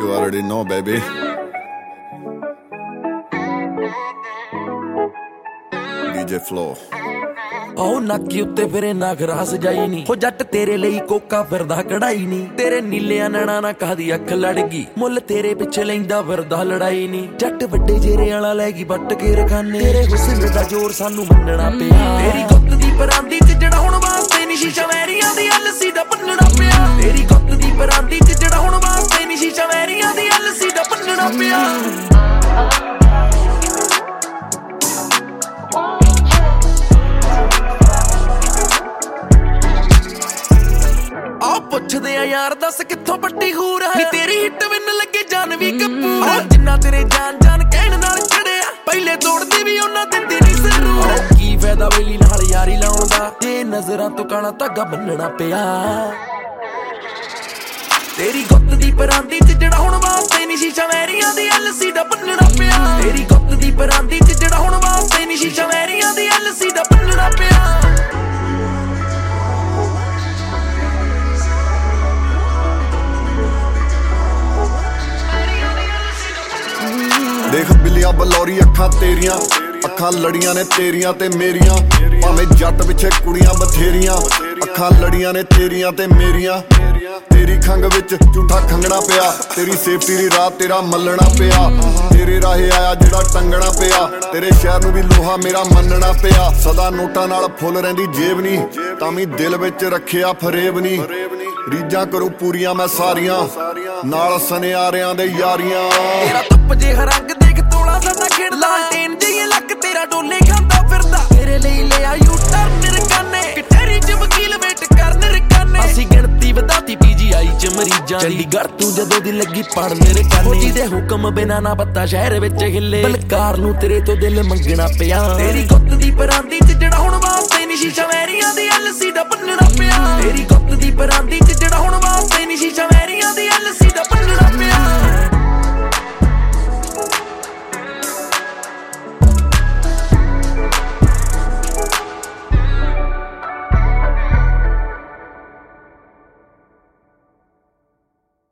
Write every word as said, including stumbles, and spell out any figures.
You already know, baby. D J Flow. ਉਹ ਨਾਕੀ ਉੱਤੇ ਫਿਰੇ ਨਾ ਗਰਾਸ ਜਾਈ ਨੀ ਹੋ ਜੱਟ ਤੇਰੇ ਲਈ ਕੋਕਾ ਫਿਰਦਾ ਕਢਾਈ ਨੀ ਤੇਰੇ ਨੀਲਿਆਂ ਨੈਣਾ ਨਾ ਕਾਹਦੀ ਅੱਖ ਲੜ ਗਈ ਮੁੱਲ ਤੇਰੇ ਪਿੱਛੇ ਲੈਂਦਾ ਫਿਰਦਾ ਲੜਾਈ ਨੀ ਜੱਟ ਵੱਡੇ ਜੇਰੇ ਵਾਲਾ ਲੈ ਗਈ ਵੱਟ ਕੇ ਰਖਾਨੇ ਤੇਰੇ ਹੁਸਨ ਦਾ ਜ਼ੋਰ ਸਾਨੂੰ ਮੰਨਣਾ ਪਿਆ ਤੇਰੀ ਗੁੱਤ ਦੀ ਪਰਾਂਦੀ ਚ ਜੜਾਉਣ ਵਾਸਤੇ ਨੀ ਸ਼ੀਸ਼ਾ ਵੈਰੀਆਂ ਦੀ ਐਲਸੀ ਦਾ ਭੰਨਣਾ ਪਿਆ ਤੇਰੀ ਗੁੱਤ ਦੀ ਪਰਾਂਦੀ ਚ ਜੜਾਉਣ ਵਾਸਤੇ ਨੀ ਸ਼ੀਸ਼ਾ ਵੈਰੀਆਂ ਦੀ ਐਲਸੀ ਦਾ ਭੰਨਣਾ ਪਿਆ ਪੁੱਛਦੇ ਆ ਯਾਰ ਦੱਸ ਕਿੱਥੋਂ ਪੱਟੀ ਹੂਰ ਹੈ ਨੀ ਤੇਰੀ ਹਿੱਟ ਵਿੰਨ ਲੱਗੇ ਜਾਨ ਵੀ ਕਪੂਰ ਜਿੰਨਾ ਤੇਰੇ ਜਾਨ ਜਾਨ ਕਹਿਣ ਨਾਲ ਚੜਿਆ ਪਹਿਲੇ ਤੋੜਦੇ ਵੀ ਉਹਨਾਂ ਤੇ ਤੇਰੀ ਜ਼ਰੂਰ ਕੀ ਫਾਇਦਾ ਵੇਲੀ ਨਾਲ ਯਾਰੀ ਲਾਉਣ ਦਾ ਜੇ ਨਜ਼ਰਾਂ ਤੋਂ ਕਾਣਾ ਧਾਗਾ ਬੰਨਣਾ ਪਿਆ ਤੇਰੀ ਗੁੱਤ ਦੀ ਪਰਾਂਦੀ ਚ ਜੜਾਉਣ ਵਾਸਤੇ ਨੀ ਸ਼ੀਸ਼ਾ ਵੈਰੀਆਂ ਦੀ ਐਲਸੀ ਦਾ ਭੰਨਣਾ ਪਿਆ ਤੇਰੀ ਗੁੱਤ ਦੀ ਪਰਾਂਦੀ ਚ ਜੜਾਉਣ ਵਾਸਤੇ ਨੀ ਸ਼ੀਸ਼ਾ ਵੈਰੀਆਂ ਦੀ ਐਲਸੀ ਦਾ ਭੰਨਣਾ ਪਿਆ ਦੇਖ ਬਿੱਲੀਆਂ ਬਲੌਰੀ ਅੱਖਾਂ ਤੇਰੀਆਂ ਅੱਖਾਂ ਲੜੀਆਂ ਨੇ ਤੇਰੀਆਂ ਤੇ ਮੇਰੀਆਂ ਭਾਵੇਂ ਜੱਟ ਪਿੱਛੇ ਕੁੜੀਆਂ ਬਥੇਰੀਆਂ ਅੱਖਾਂ ਲੜੀਆਂ ਨੇ ਤੇਰੀਆਂ ਤੇ ਮੇਰੀਆਂ ਤੇਰੀ ਖੰਗ ਵਿੱਚ ਝੂਠਾ ਖੰਗਣਾ ਪਿਆ ਤੇਰੀ ਸੇਫਟੀ ਦੀ ਰਾਤ ਤੇਰਾ ਮੱਲਣਾ ਪਿਆ ਤੇਰੇ ਰਾਹੇ ਆਇਆ ਜਿਹੜਾ ਟੰਗਣਾ ਪਿਆ ਤੇਰੇ ਸ਼ਹਿਰ ਨੂੰ ਵੀ ਲੋਹਾ ਮੇਰਾ ਮੰਨਣਾ ਪਿਆ ਸਦਾ ਨੋਟਾਂ ਨਾਲ ਫੁੱਲ ਰਹਿੰਦੀ ਜੇਬ ਨੀ ਤਾਂ ਵੀ ਦਿਲ ਵਿੱਚ ਰੱਖਿਆ ਫਰੇਬ ਨੀ ਰੀਜਾਂ ਕਰੋ ਪੂਰੀਆਂ ਮੈਂ ਸਾਰੀਆਂ ਨਾਲ ਸੁਨਿਆਰਿਆਂ ਦੇ ਯਾਰੀਆਂ ਤੇਰਾ ਧੁੱਪ ਜੇ ਰੰਗ ਦੇਖ ਤੋਲਾ ਸਾਡਾ ਖੇਡ ਲਾਲਟੇਨ ਜਿਹੇ ਲੱਕ ਤੇਰਾ ਡੋਲੇ ਖਾਂਦਾ ਫਿਰਦਾ ਤੇਰੇ ਲਈ ਲਿਆ ਯੂ ਟਰਨ ਰਕਾਨੇ ਕਿਟੇਰੀ ਚ ਵਕੀਲ ਵੇਟ ਕਰਨ ਰਕਾਨੇ ਅਸੀਂ ਗਿਣਤੀ ਵਧਾਤੀ ਪੀਜੀਆਈ ਚ ਮਰੀਜ਼ਾਂ ਦੀ ਚੰਡੀਗੜ੍ਹ ਤੂੰ ਜਦੋਂ ਦੀ ਲੱਗੀ ਪੜਨ ਰਕਾਨੇ ਜਿਹਦੇ ਹੁਕਮ ਬਿਨਾ ਨਾ ਪੱਤਾ ਸ਼ਹਿਰ ਵਿੱਚ ਹਿੱਲੇ ਬਲਕਾਰ ਨੂੰ ਤੇਰੇ ਤੋਂ ਦਿਲ ਮੰਗਣਾ ਪਿਆ ਤੇਰੀ ਗੁੱਤ ਦੀ ਪਰਾਂਦੀ ਚ ਜੜਾਉਣ ਵਾਸਤੇ ਨੀ ਸ਼ੀਸ਼ਾ ਵੈਰੀਆਂ ਦੀ ਐਲਸੀ ਦਾ ਭੰਨਣਾ ਪਿਆ ਤੇਰੀ ਗੁੱਤ ਦੀ ਪਰਾਂਦੀ